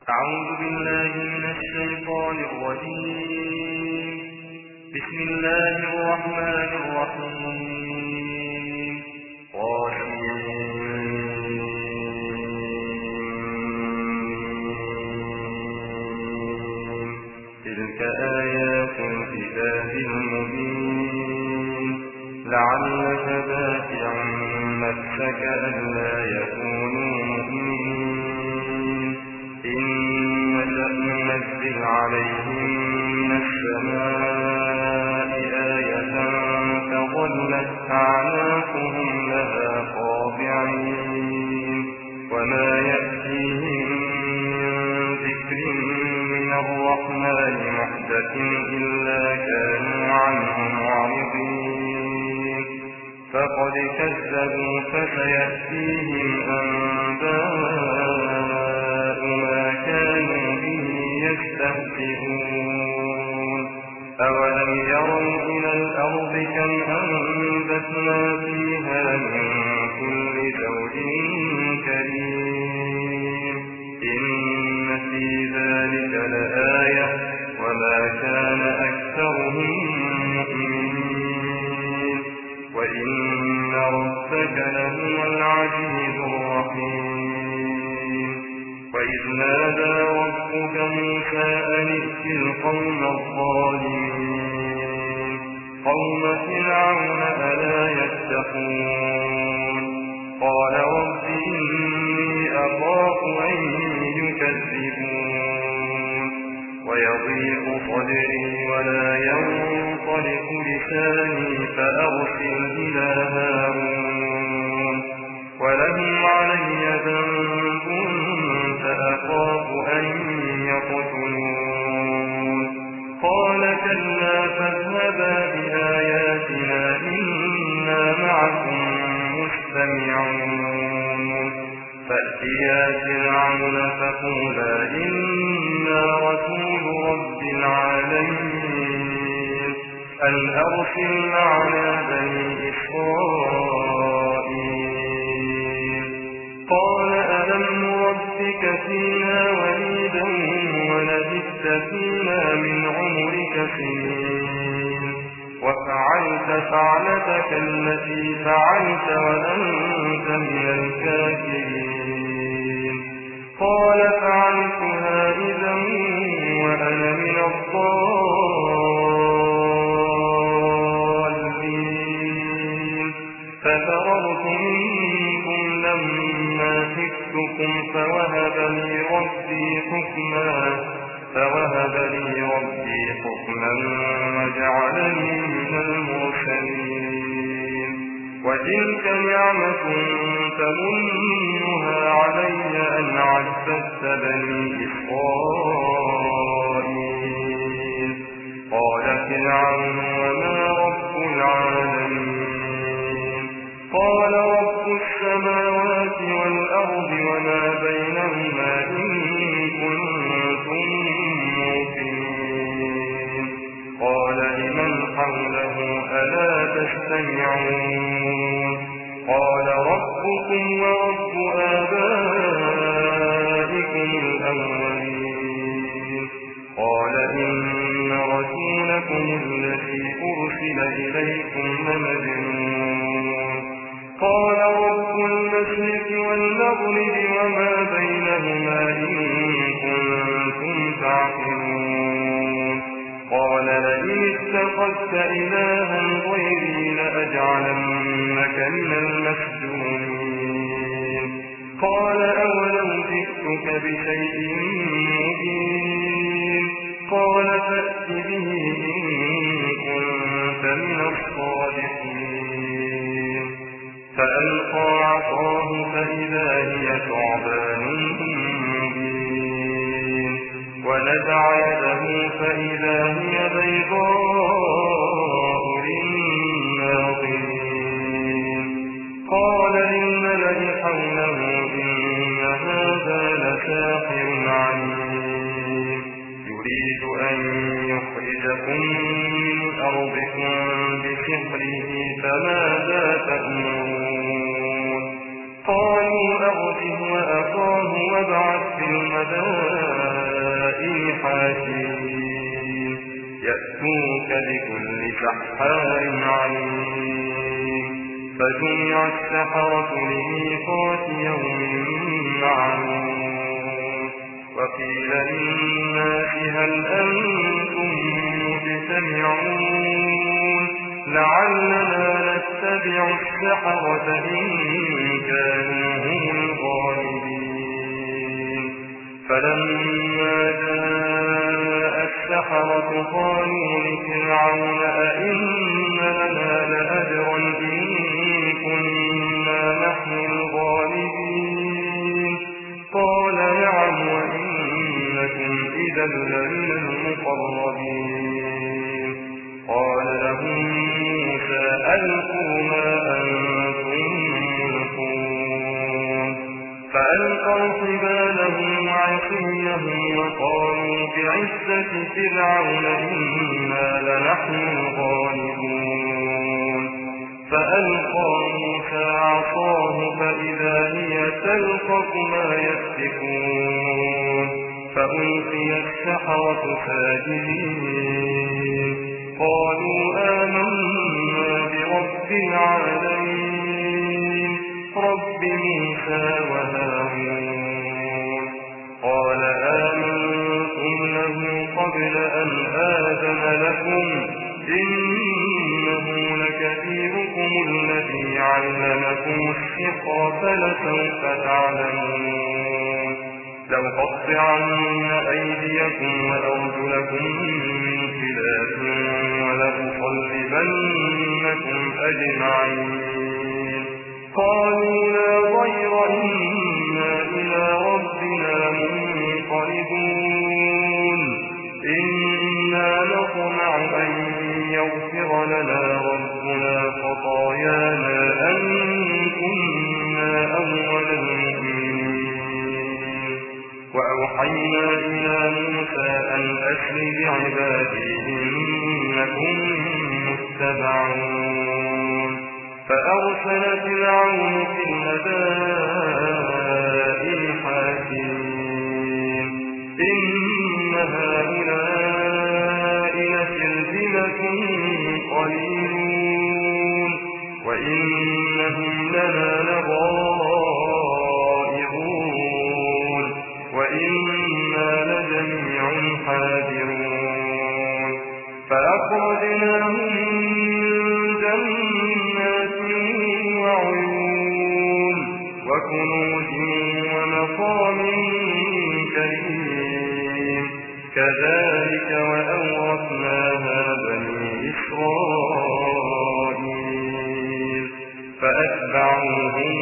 أعوذ بالله من الشيطان الرجيم. بسم الله الرحمن الرحيم. تلك آيات الكتاب المبين لعلك باخع نفسك ألا يكونوا مؤمنين إن نشأ ننزل عليهم من السماء آية فظلت أعناقهم لها خاضعين وما يأتيهم من ذكر من الرحمن محدث إلا كانوا عنه معرضين فقد كذبوا فسيأتيهم أنباء ما كانوا به يستهزئون أولم يروا إلى الأرض كم أنبتنا فيها من كل زوج كريم إن في ذلك لآية وما كان أكثرهم مؤمنين وإن ربك لهو العزيز الرحيم. وإذ نادى ربك موسى أن ائت القوم الظالمين قوم فرعون ألا يتقون قال رب إني أخاف أن يكذبون ويضيق صدري ولا ينطلق لساني فأرسل إلى هارون ولهم علي ذنب فأخاف أن يقتلون قال كلا فاذهبا بآياتنا إنا معكم مستمعون فأتيا فرعون فقولا إنا رسول رب العالمين أن أرسل معنا بني إسرائيل قال ألم نربك فينا وليدا ولبثت فينا من عمرك سنين وفعلت فعلتك التي فعلت وأنت من الكافرين قال فعلتها إذا وأنا من الضالين ففررت منكم لما خفتكم فوهب لي ربي حكما وجعلني من المرسلين وتلك نعمة تمنها علي أن عبدت بني إسرائيل قال فرعون وما رب العالمين قال رب السماوات والأرض وما بينهما إن كنتم موقنين قال لمن حوله ألا تستمعون قال ربكم ورب آبائكم الأولين قال إن رسولكم الذي أرسل إليكم لمجنون قال رب المشرق والمغرب وما بينهما إن كنتم تعقلون قال لئن اتخذت إلها غيري لأجعلنك من المسجونين قال أولو جئتك بشيء مبين قال فأت به إن كنت من الصادقين فألقى عصاه فإذا هي ثعبان مبين ونزع يده فإذا هي بيضاء للناظرين قال للملأ حوله إن هذا لساحر عليم يريد أن يخرجكم من أرضكم بسحره فماذا تأمرون قالوا أرجه وأخاه وابعث في المدائن حافين يأتوك بكل سحار عليم فجمع السحرة لميقات يوم معلوم وقيل للناس هل أنتم مجتمعون لعلنا نتبع السحرة إن كانوا هم الغالبين فلما جاء السحرة قالوا لفرعون أئن لنا لأجرا إن كنا نحن الغالبين قال نعم وإنكم إذا لمن المقربين قال لهم موسى ألقوا ما أنتم ملقون فألقوا حبالهم وعصيهم وقالوا بعزة فرعون إنا لنحن الغالبون فألقى موسى عصاه فإذا هي تلقف ما يأفكون فألقي السحرة ساجدين قالوا آمنا برب العالمين رب موسى وهارون قال آمنتم له قبل أن آذن لكم إنه لكبيركم الذي علمكم السحر فلسوف تعلمون لأقطعن أيديكم وأرجلكم من خلاف ولأصلبنكم أجمعين قالوا لا ضير إنا إلى ربنا منقلبون إنا نطمع أن يغفر لنا ربنا خطايانا أن كنا أول المؤمنين وأوحينا إلى موسى أن أسر بعبادي إنكم متبعون فأرسل فرعون في المدائن حاشرين إن هؤلاء لشرذمة قليلون وإنهم لنا لغائظون وإنا لجميع حاذرون فأخرجناهم من جنات وعيون وكنوز ومقام كريم كذلك وأورثناها بني إسرائيل فأتبعوهم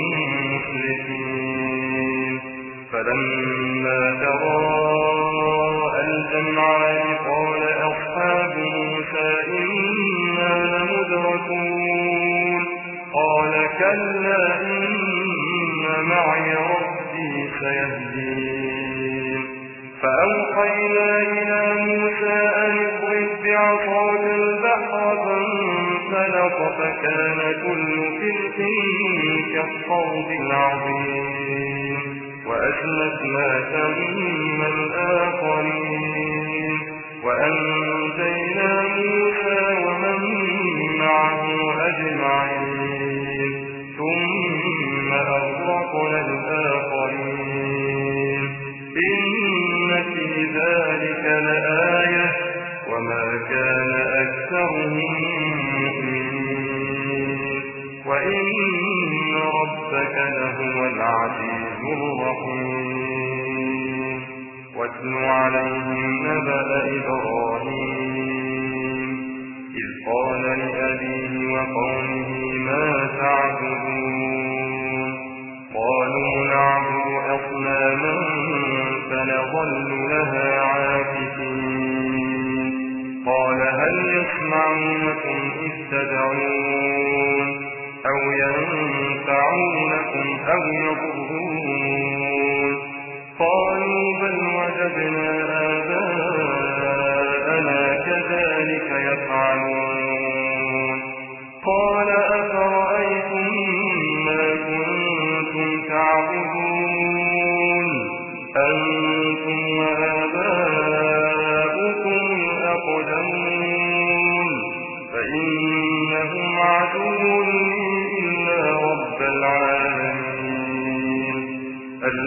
مشركين فلما تراءى الجمعان قال أصحاب موسى إنا لمدركون قال كلا إن معي ربي سيهدين فأوحينا إلى موسى أن اضرب بعصاك البحر فانفلق فكان كل فرق كالصوت العظيم وأزلفنا ثم الآخرين وأنجينا موسى ومن معه أجمعين ثم أغرقنا الآخرين إن في ذلك لآية وما كان أكثرهم مؤمنين وإن ربك لهو العزيز الرحيم واتل عليهم نبأ إبراهيم إذ قال لأبيه وقومه ما تعبدون قالوا نعبد أصناما فنظل لها عاكفين قال هل يسمعونكم إذ تدعون أو ينفعونكم أو يضرون قالوا بل وجدنا آباءنا كذلك يفعلون قال أفرأيتم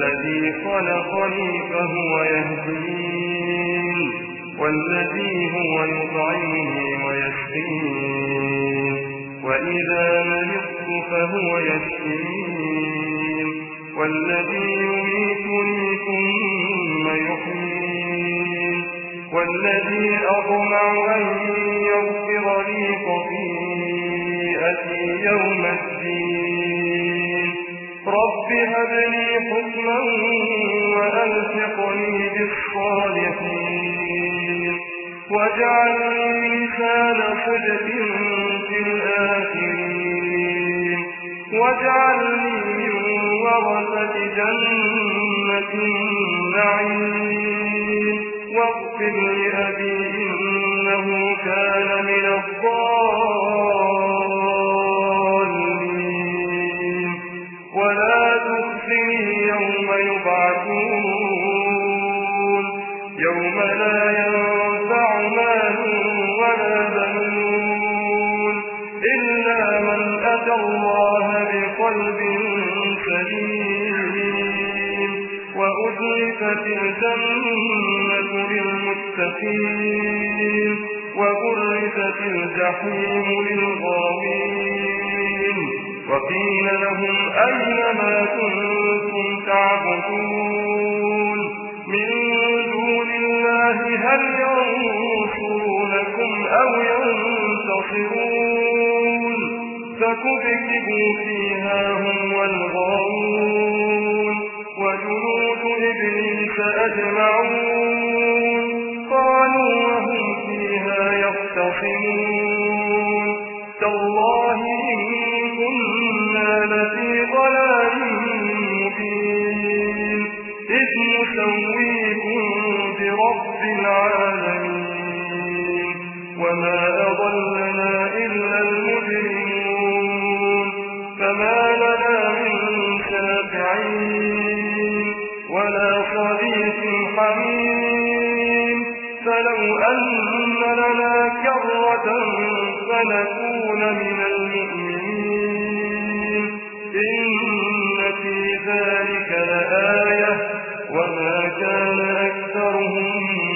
الذي خلقني فهو يهدين والذي هو يطعمني ويسقين وإذا مرضت فهو يشفين والذي يميتني ثم يحيين والذي أطمع أن يغفر لي خطيئتي يوم الدين رب هب لي حكما وألحقني بالصالحين واجعلني لسان صدق في الآخرين واجعلني من ورثة جنة النعيم واغفر لأبي إنه كان من الضالين ولا تخزني يوم يبعثون يوم لا ينفع مال ولا بنون إلا من أتى الله بقلب سليم وأزلفت الجنة للمتقين وبرزت الجحيم للغاوين وقيل لهم أين ما كنتم تعبدون من دون الله هل ينصرونكم أو ينتصرون فكبكبوا فيها هم والغاوون وجنود إبليس أجمعون قالوا وهم فيها يختصمون تالله إن كنا لفي ضلال مبين إذ نسويكم برب العالمين وما أضلنا إلا المجرمون فما لنا من شافعين ولا صديق حميم فلو أن لنا كرة فنكون من المؤمنين إن في ذلك لآية وما كان أكثرهم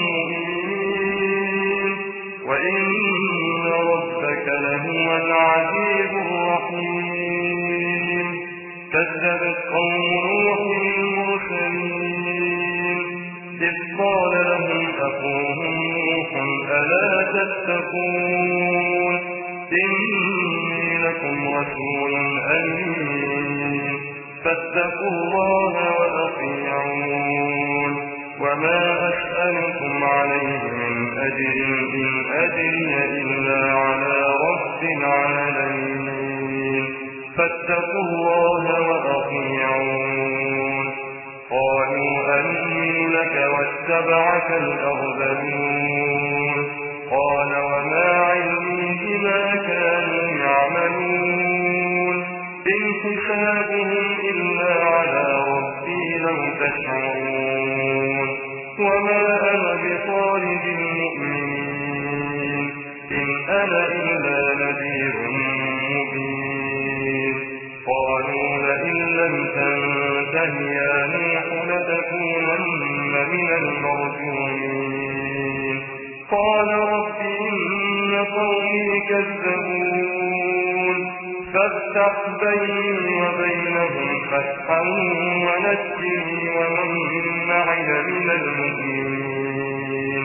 مؤمنين وإن ربك لهو العزيز الرحيم كذبت قوم نوح المرسلين إذ قال لهم أخوهم نوح ألا تتقون إني لكم رسول أمين فاتقوا الله وأطيعون وما أسألكم عليه من أجر إن أجري إلا على رب العالمين فاتقوا الله وأطيعون قالوا أنؤمن لك واتبعك الأرذلون قال وما علمي بما كانوا يعملون إن حسابهم إلا على ربي لو تشعرون وما أنا بطارد المؤمنين إن أنا إلا نذير مبين قالوا لئن لم تنته يا نوح لتكونن من المرجومين قال رب إن قومي كذبون فافتح بيني وبينهم فتحا ونجني ومن معي من المؤمنين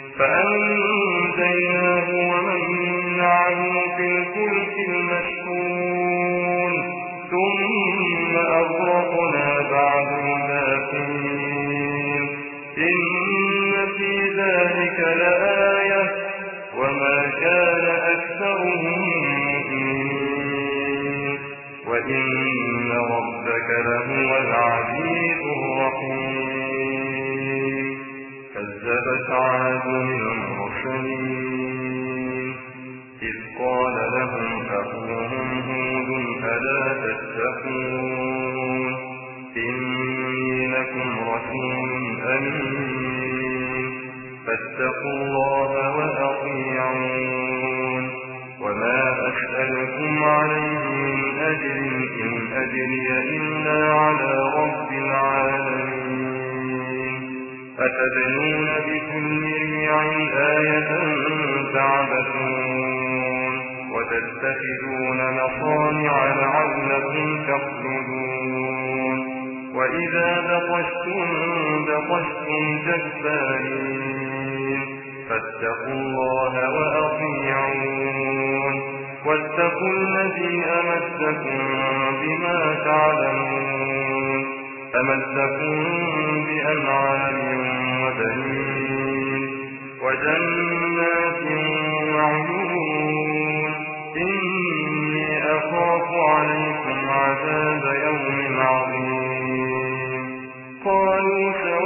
فأنجيناه ومن معه في الفلك المشحون ثم أغرقنا بعد الباقين إن في ذلك لآية وما كان أكثرهم مؤمنين وإن ربك لهو العزيز الرحيم كذبت عاد المرسلين إذ قال لهم أخوهم هود ألا تتقون إني لكم رسول أمين فاتقوا الله وأطيعون وما أسألكم عليه من أجر إن أجري إلا على رب العالمين تتخذون مصانع لعلكم تخلدون وإذا بطشتم جبارين فاتقوا الله وأطيعون واتقوا الذي أمدكم بما تعلمون أمدكم بأنعام وبنين وجنات وعيون إني أخاف عليكم عذاب يوم عظيم قالوا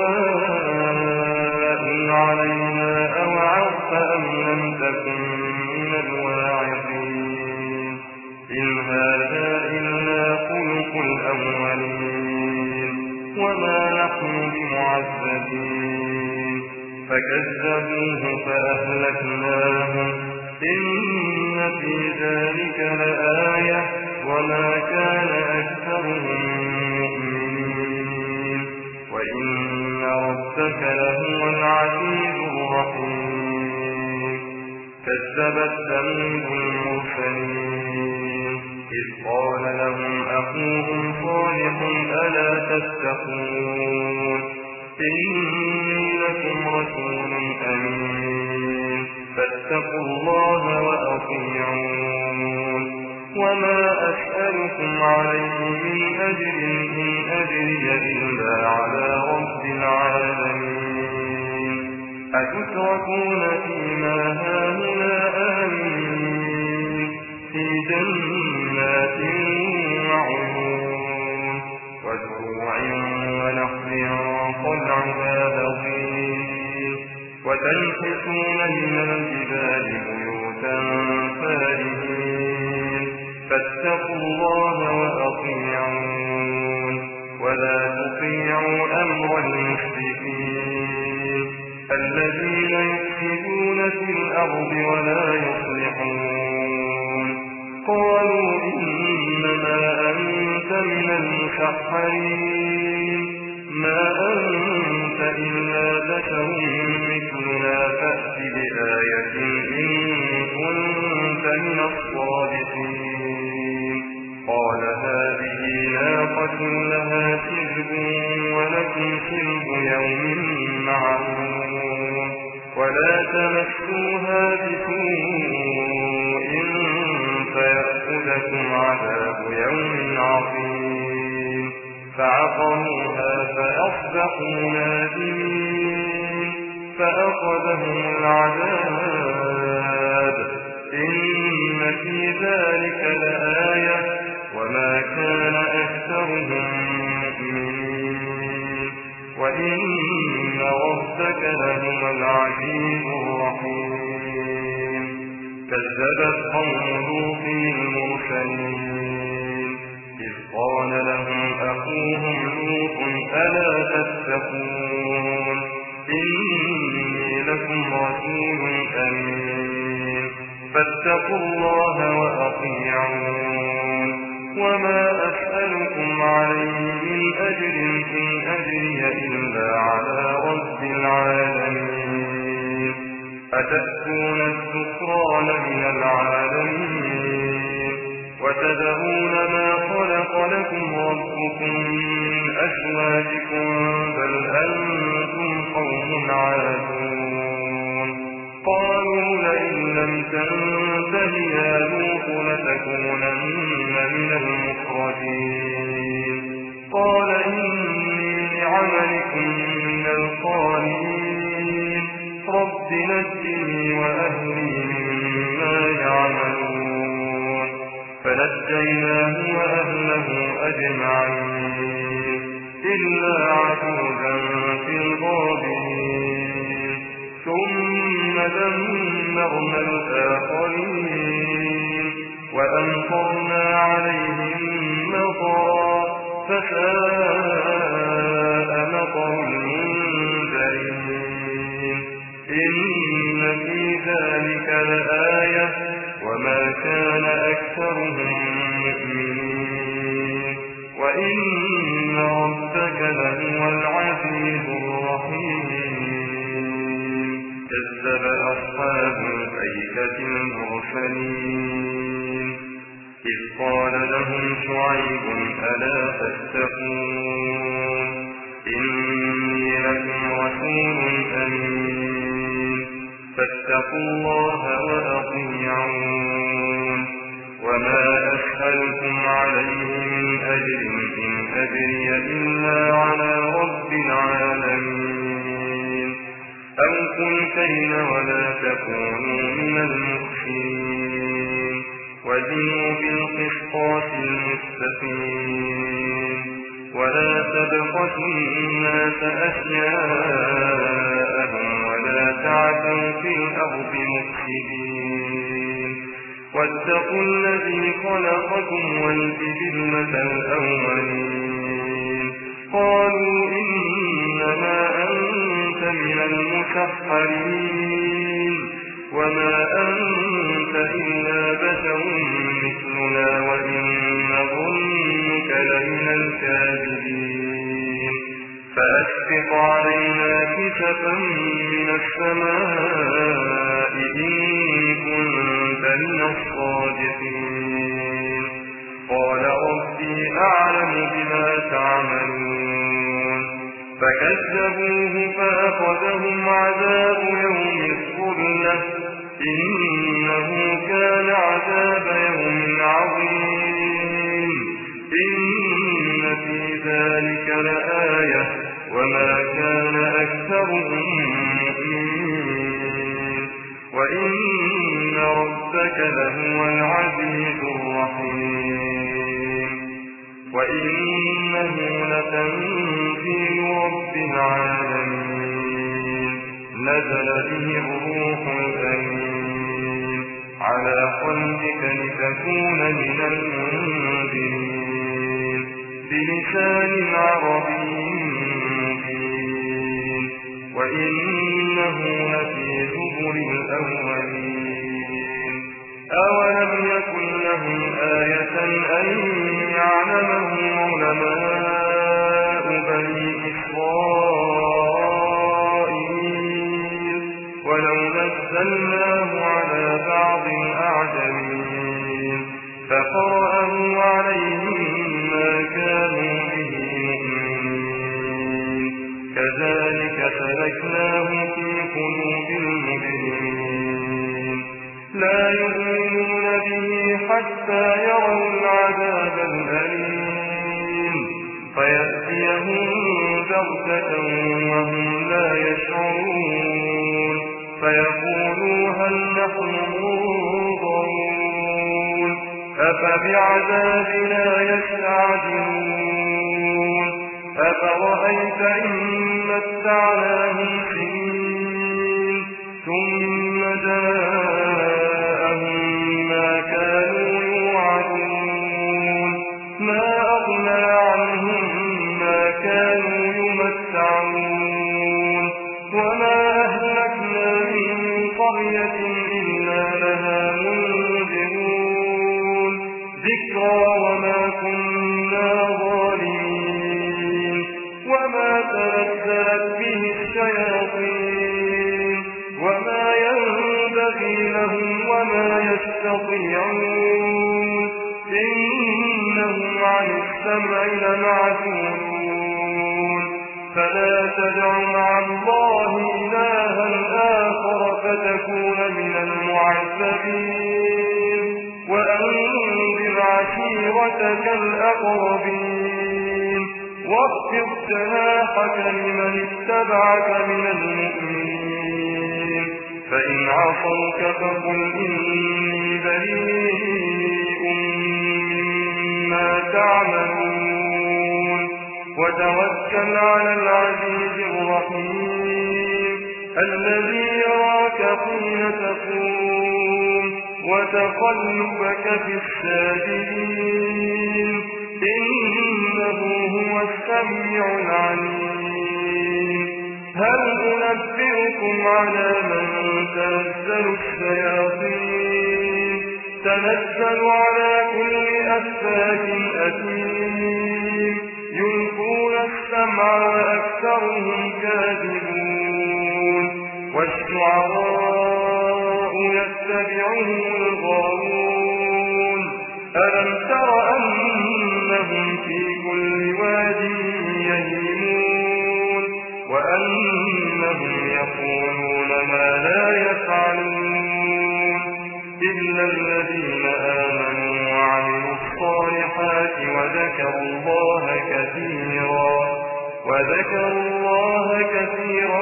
سواء علينا أوعظت أم لم تكن من الواعظين إن هذا إلا خلق الأولين وما نحن بمعذبين فكذبوه فأهلكناهم إن في ذلك لآية وما كان أكثرهم مؤمنين وإن ربك لهو العزيز الرحيم كذبت ثمود المرسلين إذ قال لهم أخوهم صالح ألا تتقون إني لكم رسول أمين فاتقوا الله وأطيعون وما أسألكم عليه من أجر إن أجري إلا على رب العالمين أتتركون فيما هاهنا آمين في جنات وعيون وزروع ونخل طلعها هضيم وتنحتون من الجبال بيوتا فارهين فاتقوا الله وأطيعون ولا تطيعوا أمر المسرفين الذين يفسدون في الأرض ولا يصلحون قالوا إنما أنت من المسحرين ما أنت إلا بشر مثلنا فأت بآية إن كنت من الصادقين قال هذه ناقة لها شرب ولكم شرب يوم معلوم ولا تمسوها بسوء فيأخذكم عذاب يوم عظيم فعقروها فأصبحوا نادمين فأخذهم العذاب إن في ذلك لآية وما كان أكثرهم مؤمنين وإن ربك لهو العزيز الرحيم كذبت قوم لوط المرسلين إذ قال لهم أخوهم لوط ألا تتقون إني لكم رسول أمين فاتقوا الله وأطيعون وما أسألكم عليه من أجر إن أجري إلا على رب العالمين أتأتون الذكران من العالمين وتذرون ما خلق لكم ربكم من أزواجكم بل أنتم قوم عادون قالوا لئن لم تنته يا لوط لتكونن من المخرجين قال إني لعملكم من القالين رب نجني وأهلي مما يعملون فنجيناه وأهله أجمعين إلا عجوزا في الغابرين ثم دمرنا الآخرين وأمطرنا عليهم مطرا فساء مطر المنذرين إن في ذلك لآية وما كان أكثرهم مؤمنين وإن ربك لهو العزيز الرحيم كذب أصحاب الأيكة المرسلين أخاهم شعيب ألا تتقون إني لكم رسول أمين فاتقوا الله وأطيعون وما أسألكم عليه من أجر إن أجري إلا على رب العالمين أوفوا الكيل ولا تكونوا من المخسرين وزنوا بالقسطاس المستقيم ولا تبخسوا الناس أشياءهم ولا تعثوا في الأرض مفسدين واتقوا الذي خلقكم والجبلة الأولين قالوا إنما أنت من المسحرين وما أنت إلا بشر مثلنا وإن نظنك لمن الكاذبين فأسقط علينا كسفا من السماء إن كنت من الصادقين قال ربي أعلم بما تعملون فكذبوه فأخذهم عذاب يوم الظلة إنه كان عذاب يوم عظيم إن في ذلك لآية وما كان أكثرهم مؤمنين وإن ربك لهو العزيز الرحيم وإنه لتنزيل رب العالمين نزل به الروح الأمين على قلبك لتكون من المنذرين بلسان عربي مبين وإنه لفي زبر الأولين أولم يكن لهم آية أن يعلمه علماء بني إسرائيل ولو نزلناه على بعض الأعجمين فقرأه عليهم ما كانوا به مؤمنين كذلك سلكناه في قلوب المجرمين لا يؤمنون به حتى يروا العذاب الأليم فيأتيهم بغتة وهم لا يشعرون فيقولوا هل نحن منظرون أفبعذابنا يستعجلون أفرأيت إن متعناهم سنين ثم جاءهم ما كانوا يوعدون ما أغنى عنهم ما كانوا يمتعون وما أهلكنا من قرية إلا لها منذرون ذكرى وما كنا ظالمين وما تنزلت به الشياطين وما ينبغي لهم وما يستطيعون إنهم عن السمع لمعزولون فلا تدع مع الله إلها آخر فتكون من المعذبين وأنذر عشيرتك الأقربين واخفض جناحك لمن اتبعك من المؤمنين فإن عصوك فقل إني بريء مما تعملون وتوكل على العزيز الرحيم الذي يراك حين تقوم وتقلبك في الساجدين إنه هو السميع العليم هل أنبئكم على من تنزل الشياطين تنزل على كل أفاك أثيم يلقون السمع وأكثرهم كاذبون والشعراء يتبعهم الغاوون ألم تر أن ويقولون ما لا يفعلون إلا الذين آمنوا وعملوا الصالحات وذكروا الله كثيرا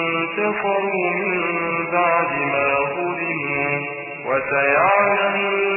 وانتصروا من بعد ما ظلموا وسيعلم